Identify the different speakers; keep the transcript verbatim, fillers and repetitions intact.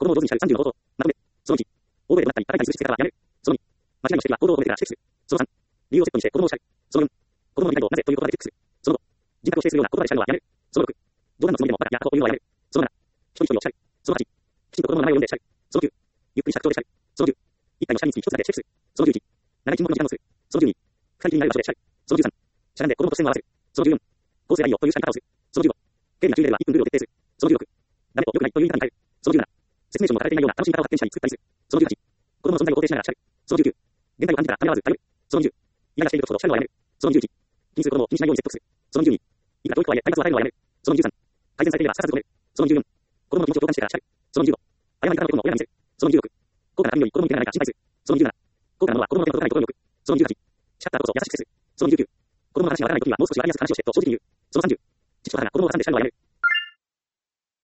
Speaker 1: 供を上手にしゃるさんじゅうの冒頭。まとめ。そのいち。大声で怒鳴ったり、叩いたりする姿勢からはやめる。そのに。間違いの指摘は行動を褒めてから指摘する。そのさん。理由をセットにして子供を叱る。そのよん。子供の理解をなぜという言葉でチェックする。そのご。人格を否定するような言葉で叱るのはやめる。そのろく。冗談のつもりでもバカやというのはやめる。そのなな。一人一人を叱る。そのはち。きちんと子供の名前を呼んで叱る。そのきゅう。ゆっくりした口調で叱る。そのじゅう。一体の社員につき一つだけチェックする。そのじゅういち。長い沈黙の時間をする。そのじゅうに。二人きりになる場所で叱る。そのじゅうさん。しゃがんで子供と視線を合わせる。そのじゅうよん。こうすればいいよという叱り方をする。そのじゅうご。経理が中ではいっぷんルールを徹底する。そのじゅうろく。誰と良くないという言い方に変える。そのじゅうなな。説明書も書かれていないような楽しみ方を発見したり作ったりする。そのじゅうはち。子供の存在を肯定しながら叱る。そのじゅうきゅう。限界を感じたらためらわず頼る。そのにじゅう。イライラしていることほど叱るのはやめる。そのにじゅういち。気にする子供を気にしないように説得する。そのにじゅうに。いくら教育とはいえ体罰を与えるのはやめる。そのにじゅうさん。改善されていればすかさず止める。そのにじゅうよん。子供の気持ちを共感してから叱る。そのにじゅうご。誤りからのことも親が見せる。そのにじゅうろく。高価な紙より子供の手がないか心配する。そのにじゅうなな。高価なものは子供の手の届かないところに置く。そのにじゅうはち。叱った後こそ優しく接する。そのにじゅうきゅう。子供の話がわからないときにはもう少しわかりやすく話をしてと正直に言う。そのさんじゅう。父と母が子供を挟んで叱るのはやめる。